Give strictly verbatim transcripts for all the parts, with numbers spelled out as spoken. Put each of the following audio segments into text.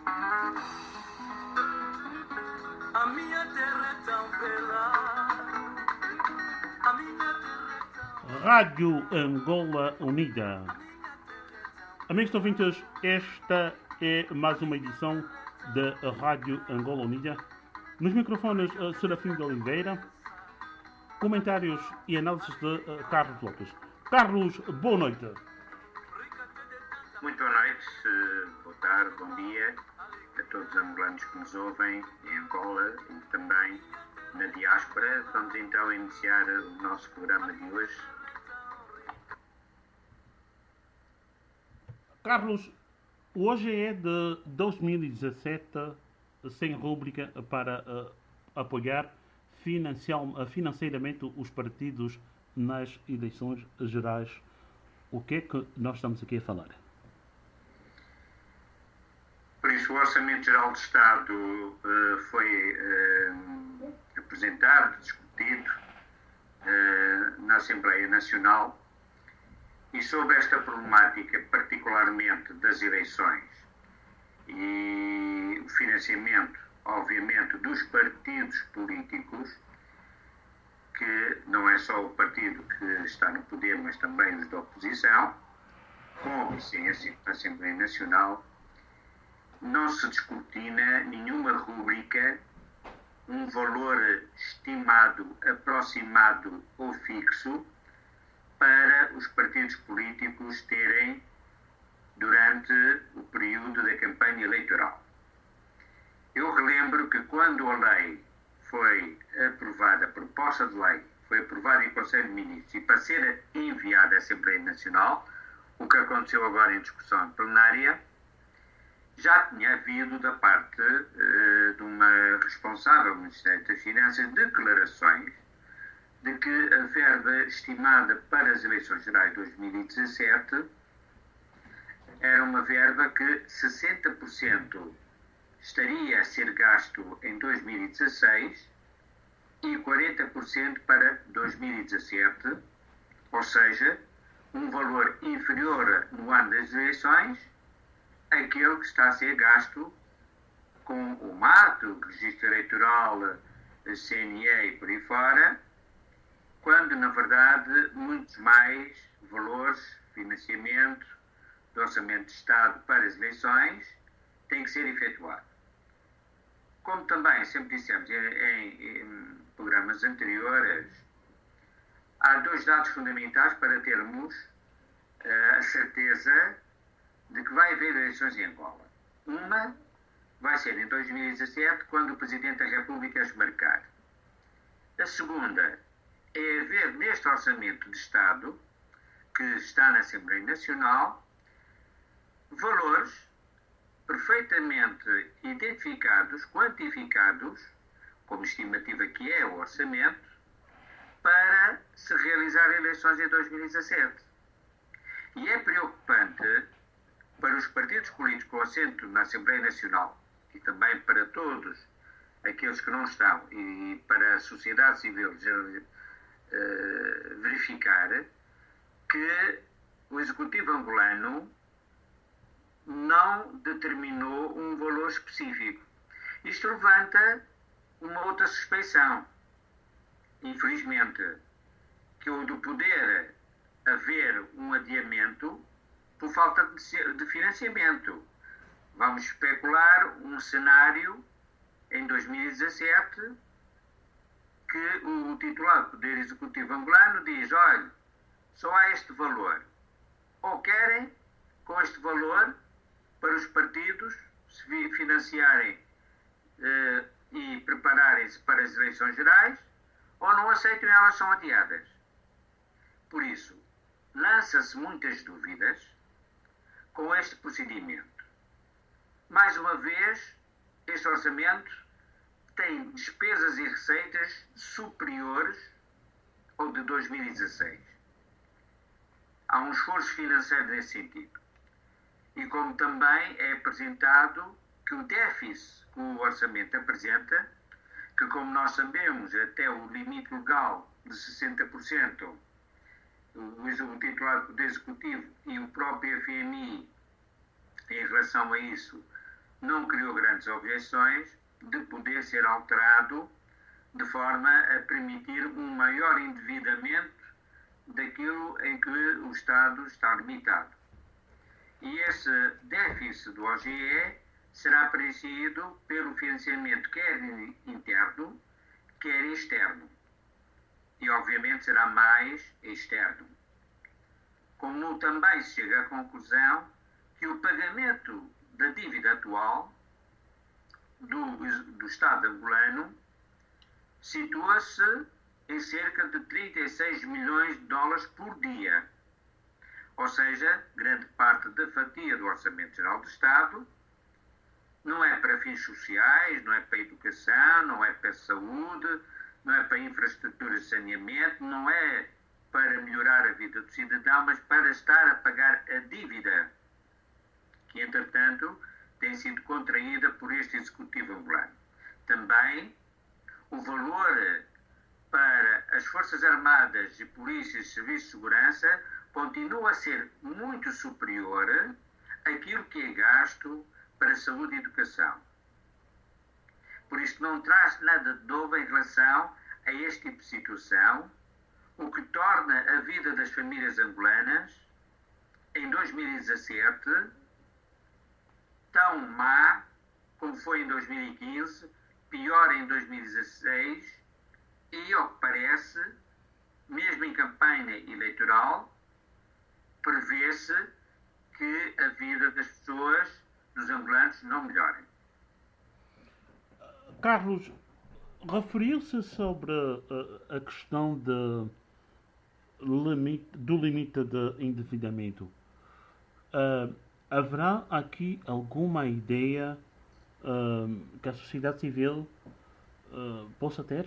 A minha terra é tão bela. A minha terra é tão... Rádio Angola Unida. Amigos ouvintes, esta é mais uma edição da Rádio Angola Unida. Nos microfones, Serafim de Oliveira. Comentários e análises de uh, Carlos Lopes. Carlos, boa noite. Muito boa noite, boa tarde, bom dia a todos os angolanos que nos ouvem em Angola e também na diáspora. Vamos então iniciar o nosso programa de hoje. Carlos, hoje é de dois mil e dezassete, sem rúbrica para uh, apoiar financeiramente os partidos nas eleições gerais. O que é que nós estamos aqui a falar? Por isso, o Orçamento Geral do Estado uh, foi uh, apresentado, discutido uh, na Assembleia Nacional, e sobre esta problemática, particularmente das eleições e o financiamento, obviamente, dos partidos políticos, que não é só o partido que está no poder, mas também os da oposição, como sim a Assembleia Nacional, não se descortina nenhuma rúbrica, um valor estimado, aproximado ou fixo para os partidos políticos terem durante o período da campanha eleitoral. Eu relembro que quando a lei foi aprovada, a proposta de lei foi aprovada em Conselho de Ministros e para ser enviada à Assembleia Nacional, o que aconteceu agora em discussão plenária, já tinha havido da parte uh, de uma responsável do Ministério das Finanças declarações de que a verba estimada para as eleições gerais de dois mil e dezassete era uma verba que sessenta por cento estaria a ser gasto em dois mil e dezasseis e quarenta por cento para dois mil e dezassete, ou seja, um valor inferior no ano das eleições àquele que está a ser gasto com o mato, o registro eleitoral, C N E e por aí fora, quando, na verdade, muitos mais valores, financiamento do Orçamento de Estado para as eleições têm que ser efetuado. Como também sempre dissemos em, em, em programas anteriores, há dois dados fundamentais para termos uh, a certeza de que vai haver eleições em Angola. Uma vai ser em dois mil e dezassete, quando o Presidente da República as marcar. A segunda é haver neste Orçamento de Estado, que está na Assembleia Nacional, valores perfeitamente identificados, quantificados, como estimativa que é o orçamento, para se realizar eleições em dois mil e dezassete. E é preocupante para os partidos políticos com assento na Assembleia Nacional e também para todos aqueles que não estão e para a sociedade civil uh, verificar que o Executivo angolano não determinou um valor específico. Isto levanta uma outra suspeição, infelizmente, que o do poder haver um adiamento por falta de financiamento. Vamos especular um cenário em dois mil e dezassete que o titular do Poder Executivo angolano diz: olha, só há este valor. Ou querem, com este valor, para os partidos se financiarem eh, e prepararem-se para as eleições gerais, ou não aceitam e elas são adiadas. Por isso, lança-se muitas dúvidas com este procedimento. Mais uma vez, este orçamento tem despesas e receitas superiores ao de dois mil e dezasseis. Há um esforço financeiro nesse sentido. E como também é apresentado que o déficit que o orçamento apresenta, que como nós sabemos até o limite legal de sessenta por cento, o titular do Poder Executivo e o próprio F M I, em relação a isso, não criou grandes objeções de poder ser alterado de forma a permitir um maior endividamento daquilo em que o Estado está limitado. E esse déficit do O G E será preenchido pelo financiamento quer interno, quer externo. E, obviamente, será mais externo. Como também se chega à conclusão que o pagamento da dívida atual do, do Estado angolano situa-se em cerca de trinta e seis milhões de dólares por dia. Ou seja, grande parte da fatia do Orçamento Geral do Estado não é para fins sociais, não é para educação, não é para saúde, não é para infraestrutura de saneamento, não é para melhorar a vida do cidadão, mas para estar a pagar a dívida, que, entretanto, tem sido contraída por este Executivo angolano. Também o valor para as Forças Armadas e Polícias e Serviços de Segurança continua a ser muito superior àquilo que é gasto para saúde e educação. Por isso não traz nada de novo em relação a este tipo de situação, o que torna a vida das famílias angolanas em dois mil e dezassete tão má como foi em dois mil e quinze, pior em dois mil e dezasseis e, ao que parece, mesmo em campanha eleitoral, prevê-se que a vida das pessoas, dos angolanos, não melhore. Carlos, referiu-se sobre a, a questão de limite, do limite de endividamento. Uh, haverá aqui alguma ideia uh, que a sociedade civil uh, possa ter?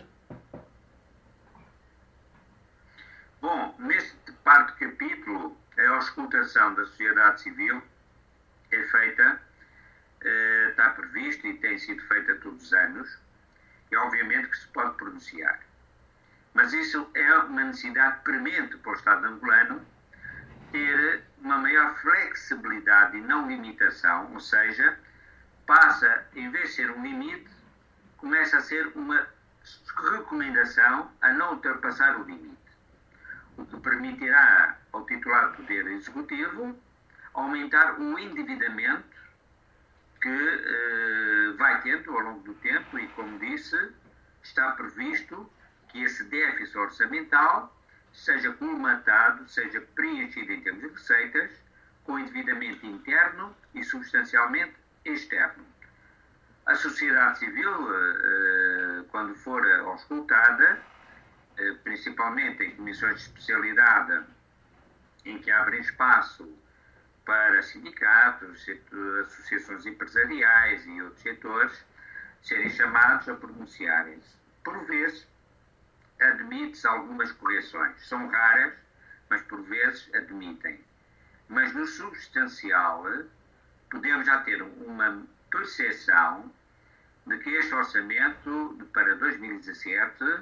Bom, neste parte do capítulo, a auscultação da sociedade civil é feita, uh, está prevista e tem sido feita todos os anos, e obviamente que se pode pronunciar. Mas isso é uma necessidade premente para o Estado angolano ter uma maior flexibilidade e não limitação, ou seja, passa, em vez de ser um limite, começa a ser uma recomendação a não ultrapassar o limite. O que permitirá ao titular do Poder Executivo aumentar o endividamento que eh, vai tendo ao longo do tempo e, como disse, está previsto que esse déficit orçamental seja colmatado, seja preenchido em termos de receitas, com endividamento interno e substancialmente externo. A sociedade civil, eh, quando for auscultada, eh, principalmente em comissões de especialidade em que abrem espaço para sindicatos, associações empresariais e outros setores, serem chamados a pronunciarem-se. Por vezes, admite-se algumas correções. São raras, mas por vezes admitem. Mas no substancial, podemos já ter uma percepção de que este orçamento para dois mil e dezassete,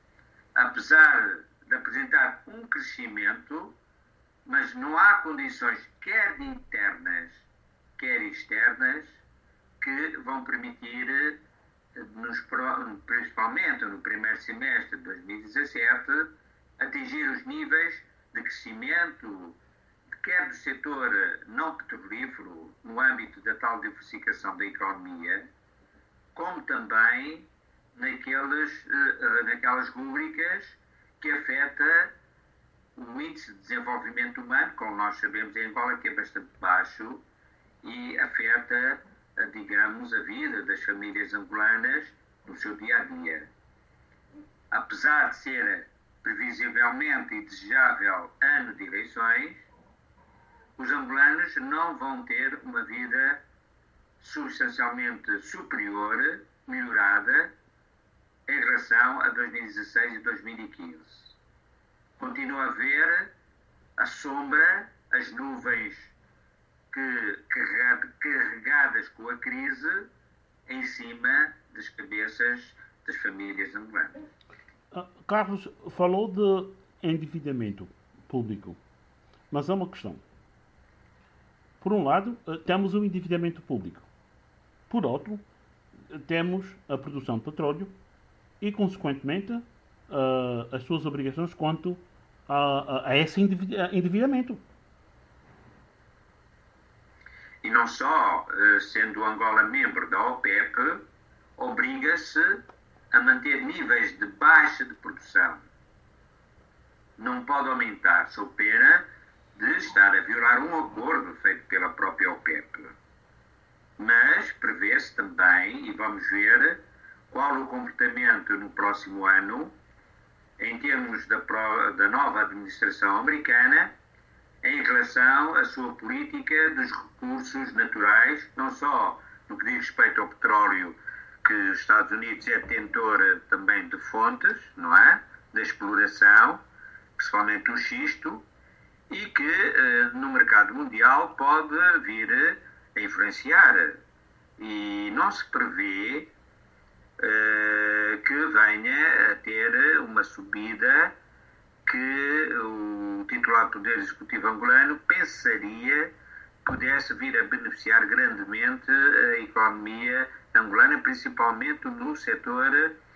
apesar de apresentar um crescimento, mas não há condições quer internas, quer externas, que vão permitir, nos, principalmente no primeiro semestre de dois mil e dezassete, atingir os níveis de crescimento, quer do setor não petrolífero, no âmbito da tal diversificação da economia, como também naqueles, naquelas rúbricas que afeta o índice de desenvolvimento humano, como nós sabemos em Angola, que é bastante baixo e afeta, digamos, a vida das famílias angolanas no seu dia-a-dia. Apesar de ser previsivelmente e desejável ano de eleições, os angolanos não vão ter uma vida substancialmente superior, melhorada, em relação a dois mil e dezasseis e dois mil e quinze. Continua a ver a sombra, as nuvens que, carregadas com a crise em cima das cabeças das famílias angolanas. Carlos, falou de endividamento público, mas há uma questão. Por um lado, temos o endividamento público. Por outro, temos a produção de petróleo e, consequentemente, uh, as suas obrigações quanto a, a, a esse endividamento. E não só, sendo Angola membro da OPEP, obriga-se a manter níveis de baixa de produção. Não pode aumentar, sob pena de estar a violar um acordo feito pela própria OPEP. Mas prevê-se também, e vamos ver qual o comportamento no próximo ano, em termos da, da nova administração americana, em relação à sua política dos recursos naturais, não só no que diz respeito ao petróleo, que os Estados Unidos é detentor também de fontes, não é? Da exploração, principalmente o xisto, e que eh, no mercado mundial pode vir a influenciar. E não se prevê eh, que venha a ter uma subida que o titular do Poder Executivo angolano pensaria pudesse vir a beneficiar grandemente a economia angolana, principalmente no setor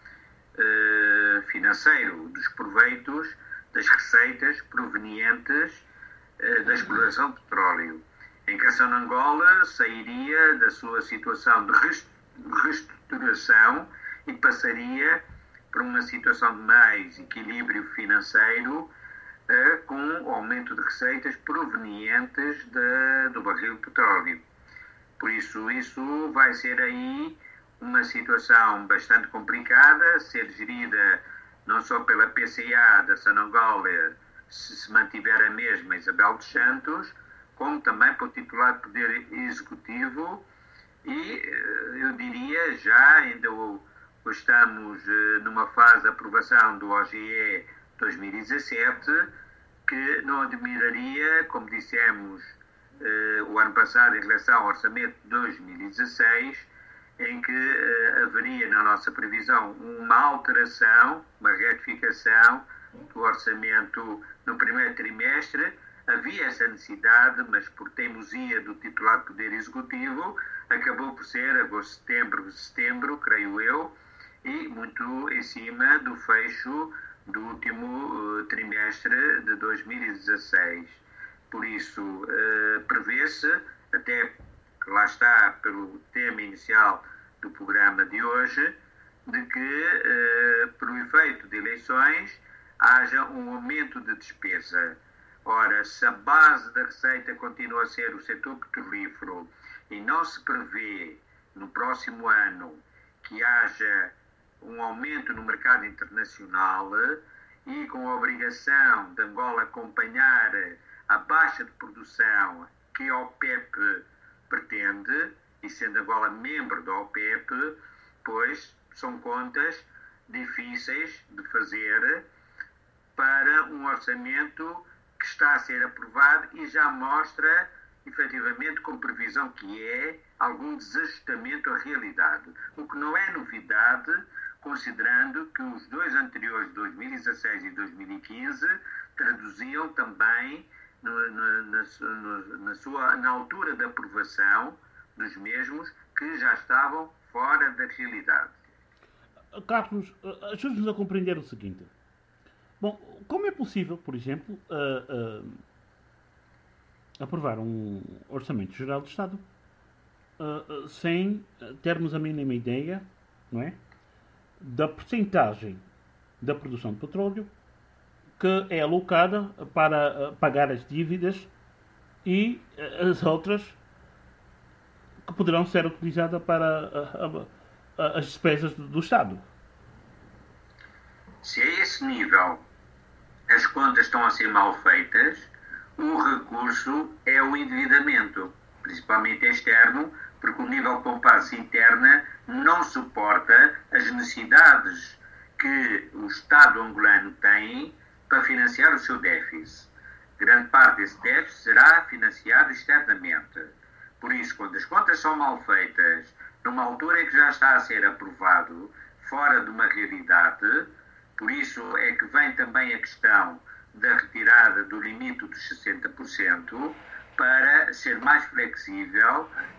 eh, financeiro, dos proveitos, das receitas provenientes eh, da exploração de petróleo. Em Canção de Angola sairia da sua situação de reestruturação e passaria para uma situação de mais equilíbrio financeiro, eh, com aumento de receitas provenientes de, do barril de petróleo. Por isso, isso vai ser aí uma situação bastante complicada, ser gerida não só pela P C A da Angola, se se mantiver a mesma Isabel dos Santos, como também para o titular do Poder Executivo e, eu diria, já ainda o estamos numa fase de aprovação do O G E dois mil e dezassete, que não admiraria, como dissemos o ano passado em relação ao orçamento de dois mil e dezasseis, em que haveria na nossa previsão uma alteração, uma retificação do orçamento no primeiro trimestre. Havia essa necessidade, mas por teimosia do titular do Poder Executivo, acabou por ser agosto, setembro, setembro, creio eu, e muito em cima do fecho do último uh, trimestre de dois mil e dezasseis. Por isso, uh, prevê-se, até que lá está pelo tema inicial do programa de hoje, de que, uh, por efeito de eleições, haja um aumento de despesa. Ora, se a base da receita continua a ser o setor petrolífero e não se prevê no próximo ano que haja um aumento no mercado internacional e com a obrigação de Angola acompanhar a baixa de produção que a OPEP pretende, e sendo Angola membro da OPEP, pois são contas difíceis de fazer para um orçamento que está a ser aprovado e já mostra, efetivamente, com previsão que é, algum desajustamento à realidade. O que não é novidade, considerando que os dois anteriores, dois mil e dezasseis e dois mil e quinze, traduziam também, no, no, na, no, na, sua, na altura da aprovação dos mesmos, que já estavam fora da realidade. Carlos, ajude-nos a compreender o seguinte. Bom, como é possível, por exemplo, uh, uh, aprovar um orçamento geral do Estado uh, uh, sem termos a mínima ideia, não é, da percentagem da produção de petróleo que é alocada para uh, pagar as dívidas e uh, as outras que poderão ser utilizadas para uh, uh, uh, as despesas do, do Estado? Se a esse nível as contas estão a ser mal feitas, o recurso é o endividamento, principalmente externo, porque o nível de poupança interna não suporta as necessidades que o Estado angolano tem para financiar o seu déficit. Grande parte desse déficit será financiado externamente. Por isso, quando as contas são mal feitas, numa altura em que já está a ser aprovado, fora de uma realidade, por isso é que vem também a questão da retirada do limite dos sessenta por cento para ser mais flexível da parte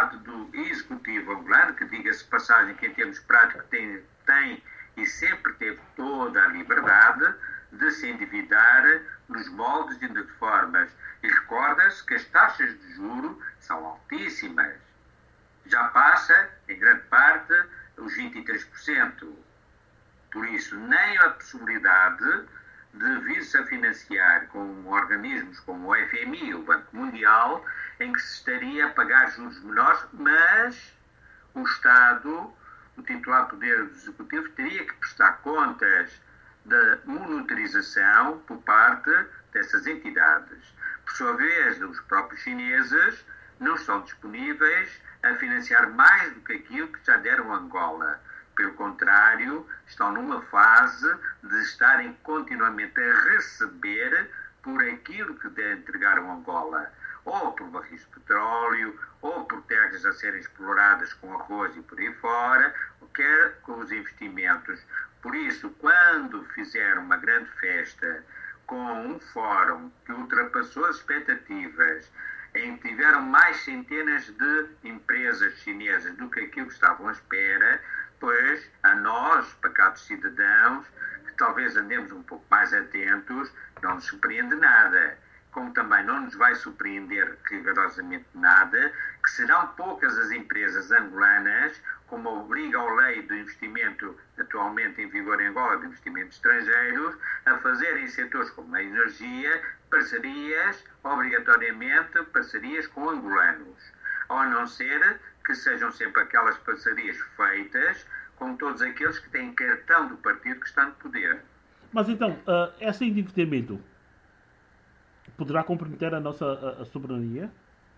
parte do executivo angolano, que diga-se passagem que em termos práticos tem, tem e sempre teve toda a liberdade de se endividar nos moldes de formas. E recorda-se que as taxas de juro são altíssimas. Já passa, em grande parte, os vinte e três por cento. Por isso, nem a possibilidade de vir-se a financiar com organismos como o F M I, o Banco Mundial, em que se estaria a pagar juros menores, mas o Estado, o titular poder do Executivo, teria que prestar contas da monitorização por parte dessas entidades. Por sua vez, os próprios chineses não estão disponíveis a financiar mais do que aquilo que já deram a Angola. Pelo contrário, estão numa fase de estarem continuamente a receber por aquilo que entregaram a Angola, ou por barris de petróleo, ou por terras a serem exploradas com arroz e por aí fora, quer com os investimentos. Por isso, quando fizeram uma grande festa com um fórum que ultrapassou as expectativas, em que tiveram mais centenas de empresas chinesas do que aquilo que estavam à espera, pois a nós, pacatos cidadãos, que talvez andemos um pouco mais atentos, não nos surpreende nada. Como também não nos vai surpreender rigorosamente nada, que serão poucas as empresas angolanas, como obriga a lei do investimento atualmente em vigor em Angola, de investimentos estrangeiros, a fazerem em setores como a energia, parcerias, obrigatoriamente parcerias com angolanos. Ou a não ser que sejam sempre aquelas parcerias feitas com todos aqueles que têm cartão do partido que está no poder. Mas então, uh, esse endividamento poderá comprometer a nossa a, a soberania?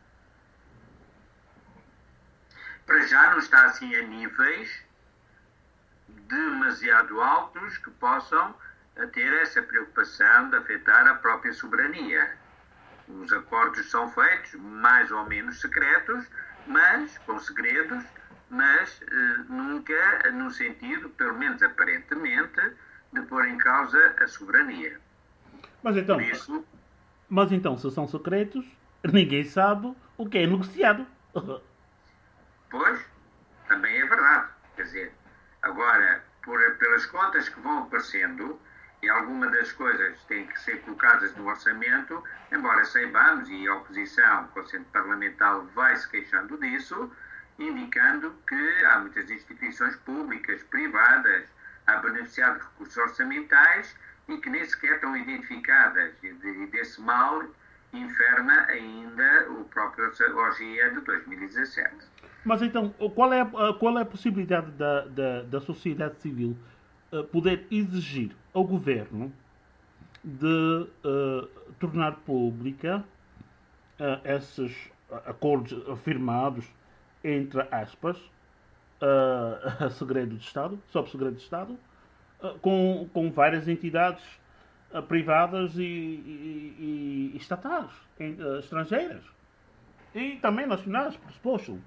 Para já não está assim a níveis demasiado altos que possam ter essa preocupação de afetar a própria soberania. Os acordos são feitos mais ou menos secretos, mas com segredos, mas eh, nunca no sentido, pelo menos aparentemente, de pôr em causa a soberania. Mas então, Por isso, mas então, se são secretos, ninguém sabe o que é negociado. pois, também é verdade. Quer dizer, agora, por, pelas contas que vão aparecendo, e alguma das coisas têm que ser colocadas no orçamento, embora saibamos, e a oposição, com o Centro Parlamentar, vai se queixando disso, indicando que há muitas instituições públicas, privadas, a beneficiar de recursos orçamentais e que nem sequer estão identificadas. E, de, e desse mal inferma ainda o próprio O G E de dois mil e dezassete. Mas então, qual é, a- qual é a possibilidade da, da, da sociedade civil uh, poder exigir ao governo de uh, tornar pública uh, esses acordos firmados, entre aspas, uh, a segredo de Estado, sob segredo de Estado, uh, com, com várias entidades uh, privadas e, e, e estatais, em, uh, estrangeiras. E também nacionais, por suposto.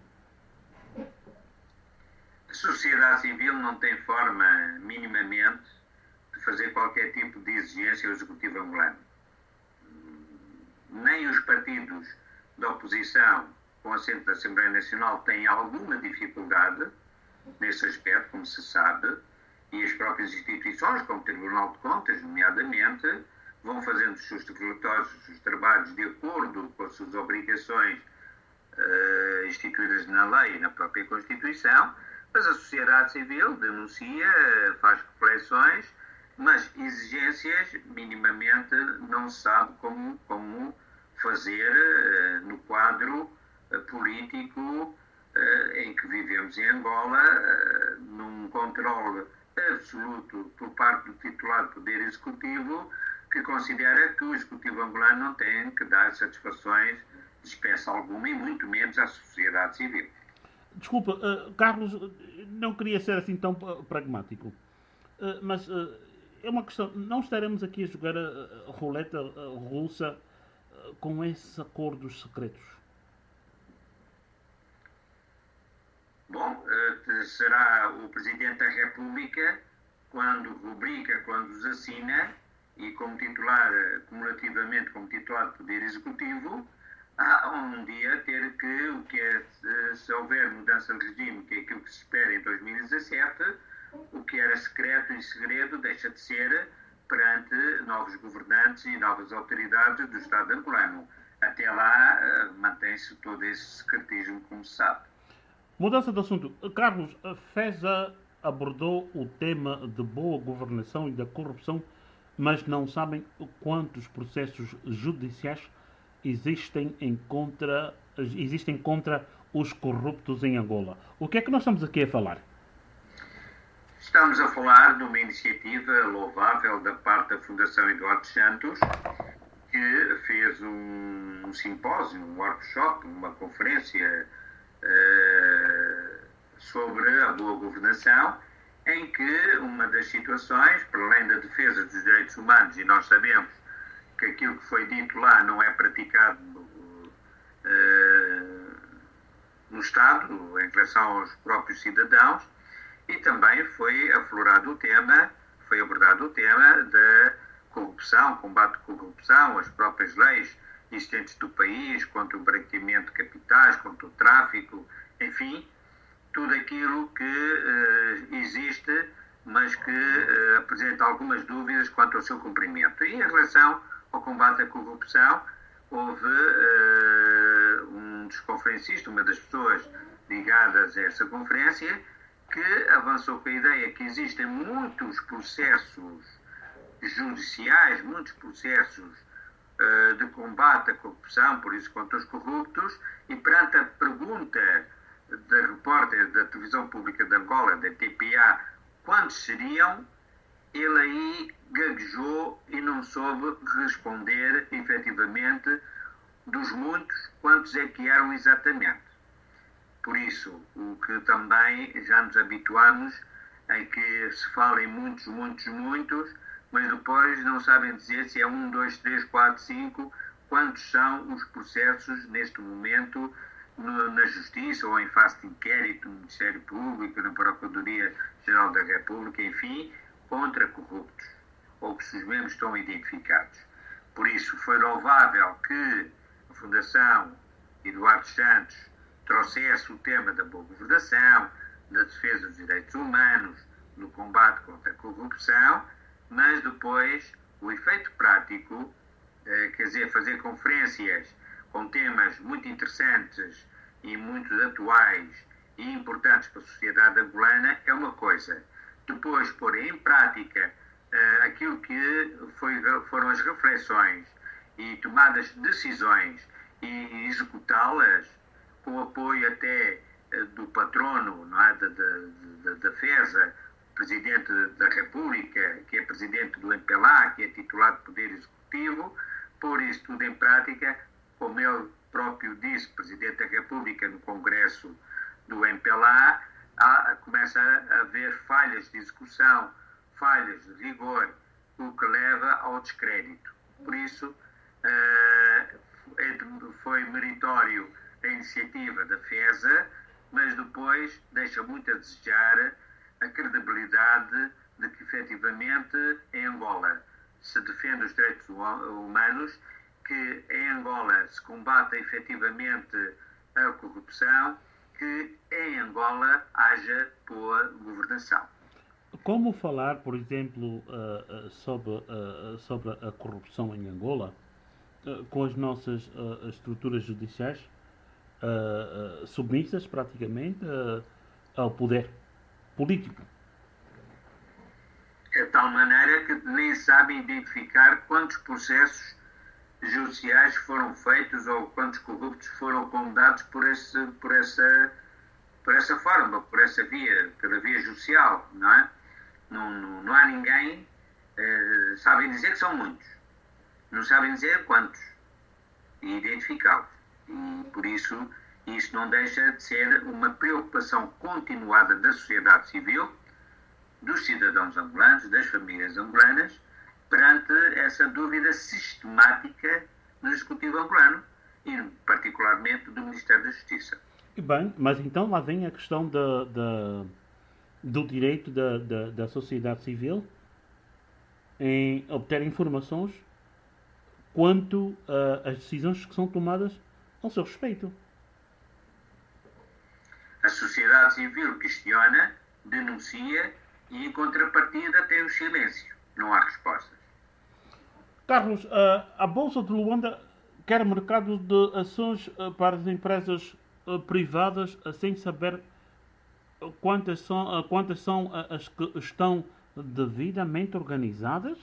A sociedade civil não tem forma, minimamente, de fazer qualquer tipo de exigência ao Executivo angolano. Nem os partidos da oposição, com assento da Assembleia Nacional, têm alguma dificuldade nesse aspecto, como se sabe, e as próprias instituições, como o Tribunal de Contas, nomeadamente, vão fazendo os seus relatórios, os seus trabalhos de acordo com as suas obrigações uh, instituídas na lei e na própria Constituição, mas a sociedade civil denuncia, faz reflexões, mas exigências, minimamente, não se sabe como, como fazer uh, no quadro uh, político uh, em que vivemos em Angola, uh, num controle absoluto por parte do titular do Poder Executivo, que considera que o Executivo angolano não tem que dar satisfações de espécie alguma, e muito menos à sociedade civil. Desculpa, uh, Carlos, não queria ser assim tão pragmático, uh, mas uh, é uma questão, não estaremos aqui a jogar a, a roleta uh, russa uh, com esses acordos secretos? Bom, uh, será o Presidente da República, quando rubrica, quando os assina, e como titular, cumulativamente como titular do Poder Executivo, há um dia ter que, o que é, se houver mudança de regime, que é aquilo que se espera em dois mil e dezassete, o que era secreto e segredo deixa de ser perante novos governantes e novas autoridades do Estado angolano. Até lá, mantém-se todo esse secretismo, como se sabe. Mudança de assunto. Carlos, a FESA abordou o tema de boa governação e da corrupção, mas não sabem quantos processos judiciais existem, em contra, existem contra os corruptos em Angola. O que é que nós estamos aqui a falar? Estamos a falar de uma iniciativa louvável da parte da Fundação Eduardo Santos, que fez um, um simpósio, um workshop, uma conferência uh, sobre a boa governação, em que uma das situações, para além da defesa dos direitos humanos, e nós sabemos que aquilo que foi dito lá não é praticado uh, no Estado, em relação aos próprios cidadãos, e também foi aflorado o tema, foi abordado o tema da corrupção, combate à corrupção, as próprias leis existentes do país, contra o branqueamento de capitais, contra o tráfico, enfim, tudo aquilo que uh, existe, mas que uh, apresenta algumas dúvidas quanto ao seu cumprimento. E em relação ao combate à corrupção, houve uh, um dos conferencistas, uma das pessoas ligadas a essa conferência, que avançou com a ideia que existem muitos processos judiciais, muitos processos uh, de combate à corrupção, por isso contra os corruptos, e perante a pergunta da repórter da Televisão Pública de Angola, da T P A, quantos seriam, ele aí gaguejou e não soube responder efetivamente dos muitos, quantos é que eram exatamente. Por isso, o que também já nos habituamos é que se fala em muitos, muitos, muitos, mas depois não sabem dizer se é um, dois, três, quatro, cinco, quantos são os processos neste momento no, na Justiça ou em fase de inquérito no Ministério Público, na Procuradoria-Geral da República, enfim, contra corruptos, ou que os membros estão identificados. Por isso, foi louvável que a Fundação Eduardo Santos trouxesse o tema da boa governação, da defesa dos direitos humanos, do combate contra a corrupção, mas depois o efeito prático, eh, quer dizer, fazer conferências com temas muito interessantes e muito atuais e importantes para a sociedade angolana é uma coisa. Depois, pôr em prática eh, aquilo que foi, foram as reflexões e tomadas de decisões e executá-las, com o apoio até eh, do patrono, não é, da, da, da FESA, Presidente da República, que é Presidente do M P L A, que é titular de Poder Executivo, pôr isso tudo em prática, como ele próprio disse, Presidente da República, no Congresso do M P L A, há, começa a haver falhas de execução, falhas de rigor, o que leva ao descrédito. Por isso, eh, foi meritório a iniciativa da FESA, mas depois deixa muito a desejar a credibilidade de que, efetivamente, em Angola se defende os direitos humanos, que em Angola se combate efetivamente a corrupção, que em Angola haja boa governação. Como falar, por exemplo, uh, uh, sobre, uh, sobre a corrupção em Angola, uh, com as nossas uh, estruturas judiciais uh, uh, submissas praticamente uh, ao poder político? De tal maneira que nem sabem identificar quantos processos judiciais foram feitos ou quantos corruptos foram condenados por, esse, por, essa, por essa forma, por essa via, pela via judicial, não é? Não, não, não há ninguém, eh, sabem dizer que são muitos, não sabem dizer quantos e identificá-los. E por isso, isso não deixa de ser uma preocupação continuada da sociedade civil, dos cidadãos angolanos, das famílias angolanas, perante essa dúvida sistemática do Executivo angolano e particularmente do Ministério da Justiça. E bem, mas então lá vem a questão da, da, do direito da, da, da sociedade civil em obter informações quanto uh, às decisões que são tomadas ao seu respeito. A sociedade civil questiona, denuncia e, em contrapartida, tem o silêncio. Não há respostas. Carlos, a Bolsa de Luanda quer mercado de ações para as empresas privadas sem saber quantas são, quantas são as que estão devidamente organizadas?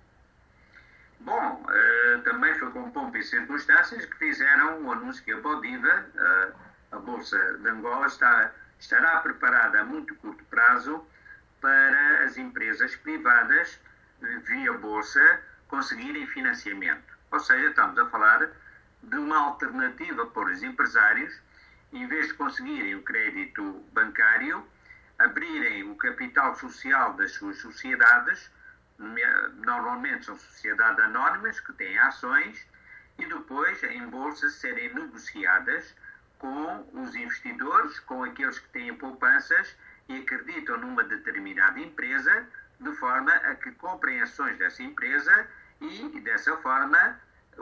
Bom, também foi com pompa e circunstâncias que fizeram o anúncio que a Bodiva, a Bolsa de Angola, está, estará preparada a muito curto prazo para as empresas privadas, via Bolsa, conseguirem financiamento. Ou seja, estamos a falar de uma alternativa para os empresários, em vez de conseguirem o crédito bancário, abrirem o capital social das suas sociedades, normalmente são sociedades anónimas que têm ações, e depois em bolsa serem negociadas com os investidores, com aqueles que têm poupanças e acreditam numa determinada empresa, de forma a que comprem ações dessa empresa e, dessa forma,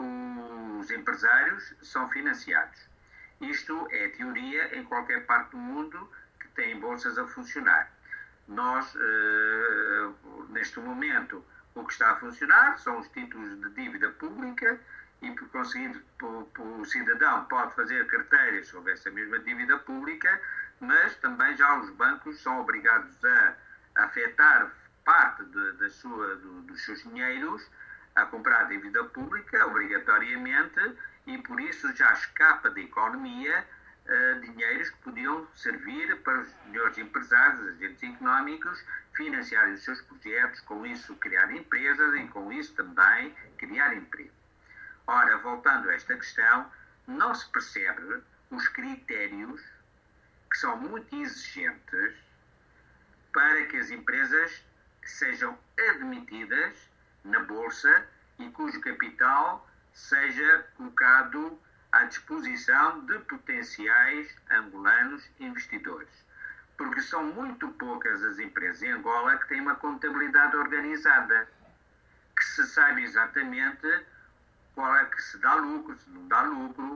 os empresários são financiados. Isto é teoria em qualquer parte do mundo que tem bolsas a funcionar. Nós, eh, neste momento, o que está a funcionar são os títulos de dívida pública e, por conseguinte, o cidadão pode fazer carteiras sobre essa mesma dívida pública, mas também já os bancos são obrigados a, a afetar parte de, da sua, do, dos seus dinheiros a comprar dívida pública, obrigatoriamente, e por isso já escapa da economia uh, dinheiros que podiam servir para os melhores empresários, os agentes económicos, financiarem os seus projetos, com isso criar empresas e com isso também criar emprego. Ora, voltando a esta questão, não se percebe os critérios que são muito exigentes para que as empresas sejam admitidas na Bolsa e cujo capital seja colocado à disposição de potenciais angolanos investidores. Porque são muito poucas as empresas em Angola que têm uma contabilidade organizada, que se sabe exatamente qual é que se dá lucro, se não dá lucro.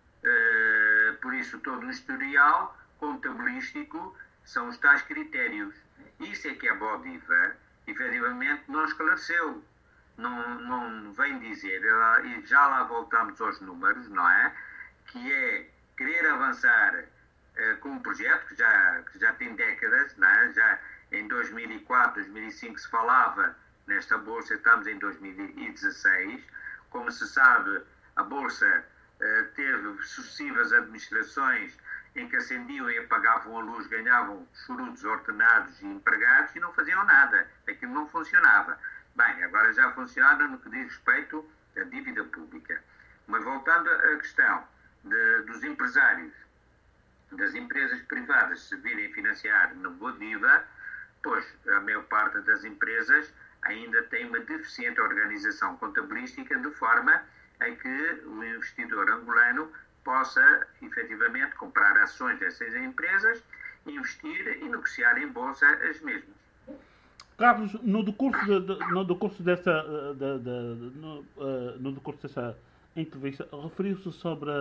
Uh, por isso, todo o historial contabilístico são os tais critérios. Isso é que a Bodiva, efetivamente, não esclareceu. Não, não vem dizer, e já lá voltamos aos números, não é? Que é querer avançar uh, com um projeto que já, que já tem décadas, não é? Já em dois mil e quatro, dois mil e cinco se falava nesta Bolsa, estamos em dois mil e dezesseis. Como se sabe, a Bolsa uh, teve sucessivas administrações em que acendiam e apagavam a luz, ganhavam chorudos ordenados e empregados e não faziam nada. Aquilo não funcionava. Bem, agora já funciona no que diz respeito à dívida pública. Mas voltando à questão de, dos empresários, das empresas privadas se virem financiar na Bodiva, pois a maior parte das empresas ainda tem uma deficiente organização contabilística, de forma a que o investidor angolano possa efetivamente comprar ações dessas empresas, investir e negociar em bolsa as mesmas. Carlos, no decurso, de, de, no decurso dessa de, de, no, uh, no decurso dessa entrevista, referiu-se sobre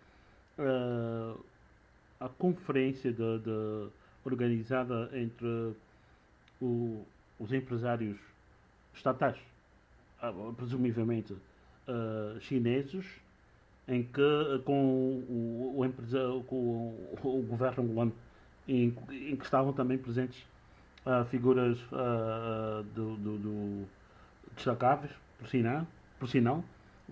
uh, a conferência de, de, organizada entre o, os empresários estatais, uh, presumivelmente uh, chineses, em que com o, o, empresa, com o, o governo angolano, em, em que estavam também presentes Uh, figuras uh, do, do, do destacáveis, por sinal, por sinal,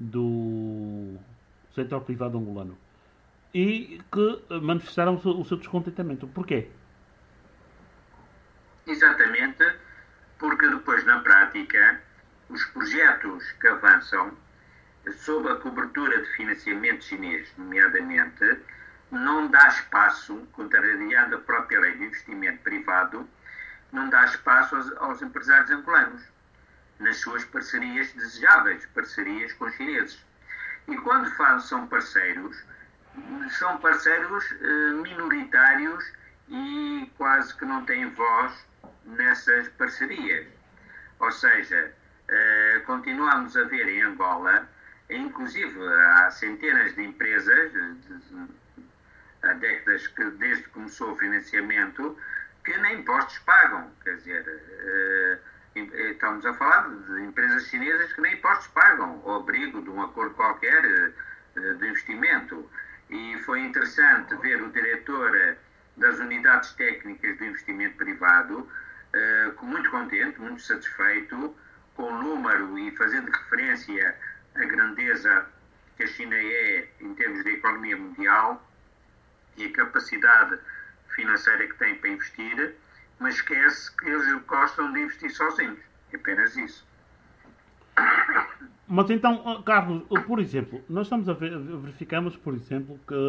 do setor privado angolano, e que manifestaram o seu, o seu descontentamento. Porquê? Exatamente, porque depois, na prática, os projetos que avançam sob a cobertura de financiamento chinês, nomeadamente, não dá espaço, contrariando a própria lei de investimento privado, não dá espaço aos, aos empresários angolanos nas suas parcerias desejáveis, parcerias com chineses. E quando falam, são parceiros, são parceiros eh, minoritários e quase que não têm voz nessas parcerias. Ou seja, eh, continuamos a ver em Angola inclusive há centenas de empresas, há décadas que desde que começou o financiamento, que nem impostos pagam. Quer dizer, estamos a falar de empresas chinesas que nem impostos pagam, ao abrigo de um acordo qualquer de investimento. E foi interessante ver o diretor das unidades técnicas do investimento privado, muito contente, muito satisfeito com o número e fazendo referência à grandeza que a China é em termos de economia mundial e a capacidade financeira que tem para investir, mas esquece que eles gostam de investir sozinhos. É apenas isso. Mas então, Carlos, por exemplo, nós estamos a ver, verificamos, por exemplo, que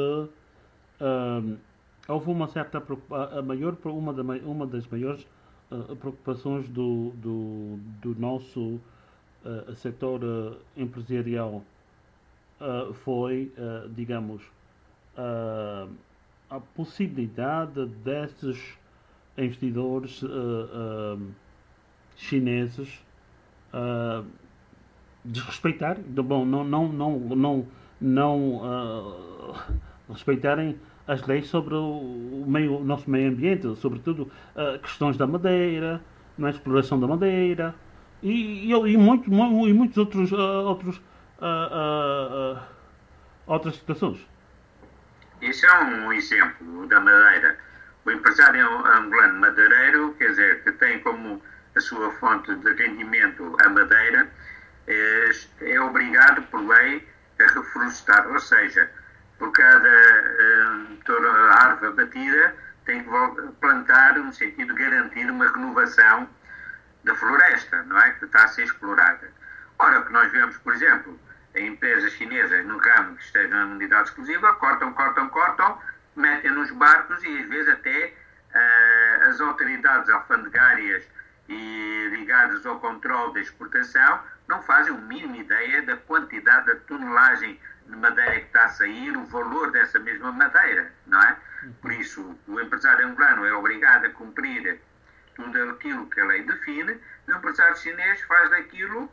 uh, houve uma certa a maior, uma, da, uma das maiores uh, preocupações do, do, do nosso uh, setor uh, empresarial uh, foi, uh, digamos, uh, a possibilidade desses investidores uh, uh, chineses uh, desrespeitar, bom, não, não, não, não, não uh, respeitarem as leis sobre o, meio, o nosso meio ambiente, sobretudo uh, questões da madeira, na exploração da madeira e, e, e, muito, e muitos outros, uh, outros uh, uh, uh, outras situações. Isso é um exemplo da madeira. O empresário angolano madeireiro, quer dizer, que tem como a sua fonte de rendimento a madeira, é, é obrigado por lei a reflorestar, ou seja, por cada uh, árvore abatida tem que plantar no sentido de garantir uma renovação da floresta, não é? Que está a ser explorada. Ora, o que nós vemos, por exemplo, em empresas chinesas no ramo que estejam na unidade exclusiva, cortam, cortam, cortam, metem nos barcos e às vezes até uh, as autoridades alfandegárias e ligadas ao controle da exportação não fazem a mínima ideia da quantidade, da tonelagem de madeira que está a sair, o valor dessa mesma madeira, não é? Por isso, o empresário angolano é obrigado a cumprir tudo aquilo que a lei define, e o empresário chinês faz daquilo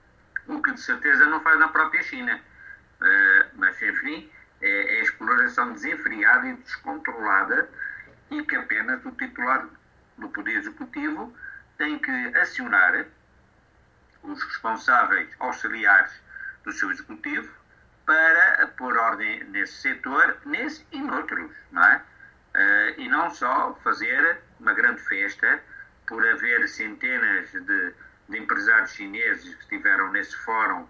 o que de certeza não faz na própria China. Uh, mas, enfim, é, é a exploração desenfreada e descontrolada e que apenas o titular do Poder Executivo tem que acionar os responsáveis auxiliares do seu Executivo para pôr ordem nesse setor, nesse e noutros, não é? Uh, e não só fazer uma grande festa por haver centenas de, de empresários chineses que estiveram nesse fórum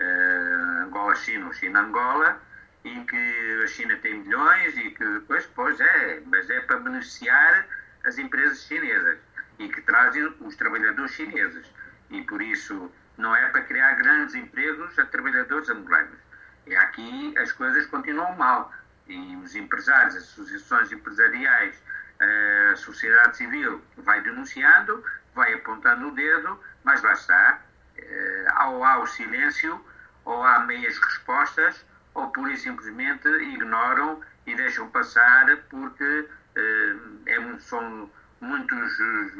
uh, Angola-China ou China-Angola, e que a China tem milhões e que depois, pois é, mas é para beneficiar as empresas chinesas e que trazem os trabalhadores chineses. E por isso não é para criar grandes empregos a trabalhadores angolanos. E aqui as coisas continuam mal. E os empresários, as associações empresariais, a sociedade civil vai denunciando, vai apontando o dedo, mas lá está. Ou há o silêncio, ou há meias respostas, ou pura e simplesmente ignoram e deixam passar porque é, são muitos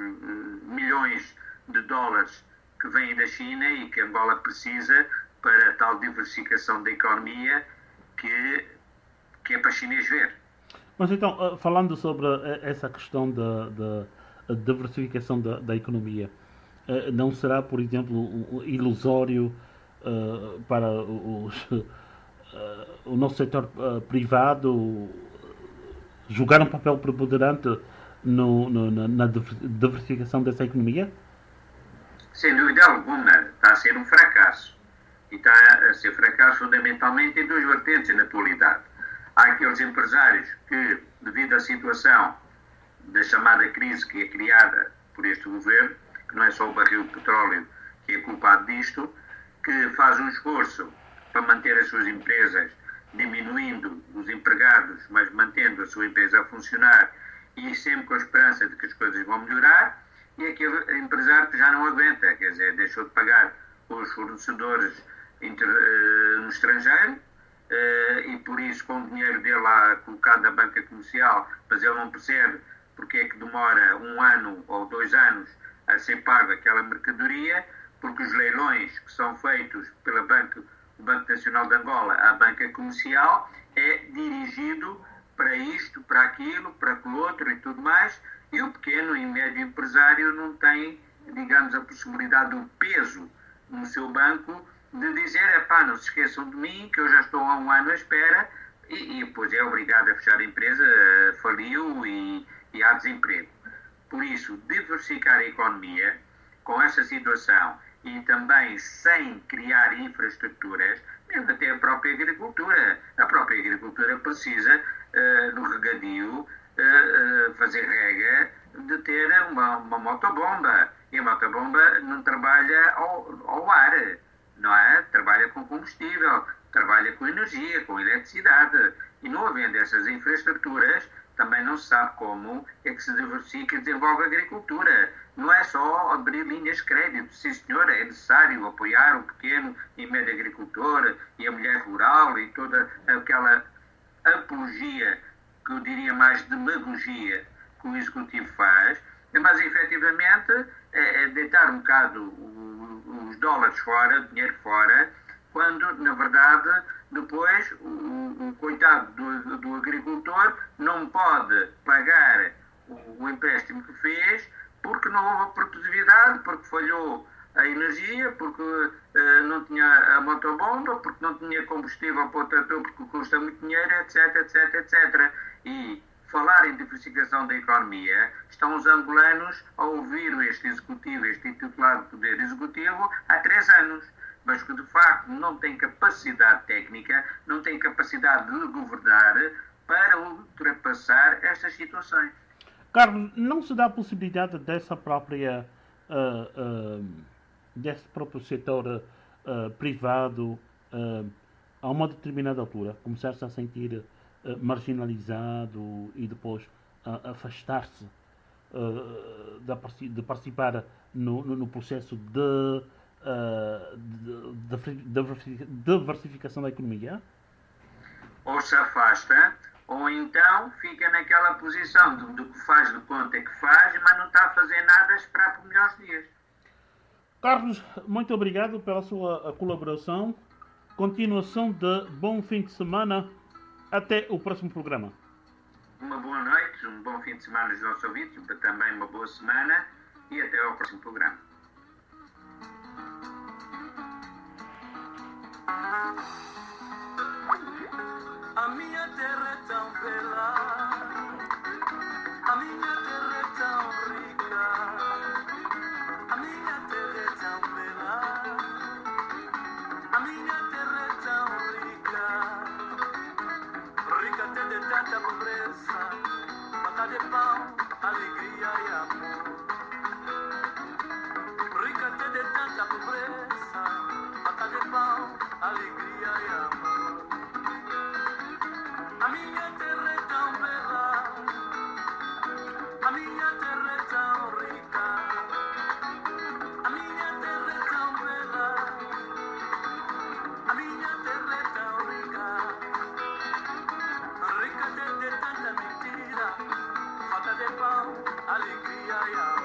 milhões de dólares que vêm da China e que Angola precisa para a tal diversificação da economia que, que é para chinês ver. Mas então, falando sobre essa questão da, da diversificação da, da economia, não será, por exemplo, ilusório uh, para os, uh, o nosso setor uh, privado jogar um papel preponderante no, no, na, na diversificação dessa economia? Sem dúvida alguma, está a ser um fracasso. E está a ser fracasso fundamentalmente em duas vertentes na atualidade. Há aqueles empresários que, devido à situação da chamada crise que é criada por este governo, que não é só o barril de petróleo que é culpado disto, que faz um esforço para manter as suas empresas, diminuindo os empregados, mas mantendo a sua empresa a funcionar e sempre com a esperança de que as coisas vão melhorar, e aquele empresário que já não aguenta, quer dizer, deixou de pagar os fornecedores inter, uh, no estrangeiro, uh, e por isso com o dinheiro dele lá colocado na banca comercial, mas ele não percebe porque é que demora um ano ou dois anos a ser pago aquela mercadoria, porque os leilões que são feitos pela banca o Banco Nacional de Angola, a banca comercial, é dirigido para isto, para aquilo, para aquilo outro e tudo mais, e o pequeno e médio empresário não tem, digamos, a possibilidade, o peso no seu banco de dizer, epá, não se esqueçam de mim, que eu já estou há um ano à espera, e, e depois é obrigado a fechar a empresa, faliu e, e há desemprego. Por isso, diversificar a economia com esta situação e também sem criar infraestruturas, mesmo até a própria agricultura. A própria agricultura precisa, uh, no regadio, uh, uh, fazer rega, de ter uma, uma motobomba. E a motobomba não trabalha ao, ao ar, não é? Trabalha com combustível, trabalha com energia, com eletricidade. E não havendo essas infraestruturas, também não se sabe como é que se diversifica e desenvolve a agricultura. Não é só abrir linhas de crédito. Sim, senhor, é necessário apoiar o pequeno e médio agricultor e a mulher rural e toda aquela apologia, que eu diria mais demagogia, que o Executivo faz, mas efetivamente é deitar um bocado os dólares fora, o dinheiro fora, quando, na verdade, depois o, o coitado do, do agricultor não pode pagar o, o empréstimo que fez porque não houve produtividade, porque falhou a energia, porque uh, não tinha a motobomba, porque não tinha combustível para o trator, porque custa muito dinheiro, etc, etc, etcétera. E falar em diversificação da economia, estão os angolanos a ouvir este executivo, este titular do Poder Executivo, há três anos. Mas que de facto não tem capacidade técnica, não tem capacidade de governar para ultrapassar estas situações. Carlos, não se dá a possibilidade dessa própria, uh, uh, desse próprio setor uh, privado, uh, a uma determinada altura, começar-se a sentir uh, marginalizado e depois uh, afastar-se uh, de, de participar no, no, no processo de Uh, de, de, de diversificação da economia? Ou se afasta, ou então fica naquela posição do, do que faz de conta que faz, mas não está a fazer nada a esperar por melhores dias. Carlos, muito obrigado pela sua colaboração. Continuação de bom fim de semana. Até o próximo programa. Uma boa noite, um bom fim de semana aos nossos ouvintes, também uma boa semana e até ao próximo programa. A minha terra é tão bela, a minha terra é tão rica, a minha terra é tão bela, a minha terra é tão rica, rica até de tanta pobreza, falta de pão, alegria e amor, rica até de tanta pobreza, falta de pão, alegria e amor. A minha terra é tão bela, a minha terra é tão rica, a minha terra é tão bela, a minha terra é tão rica, rica até de tanta mentira, falta de pão, alegria e amor.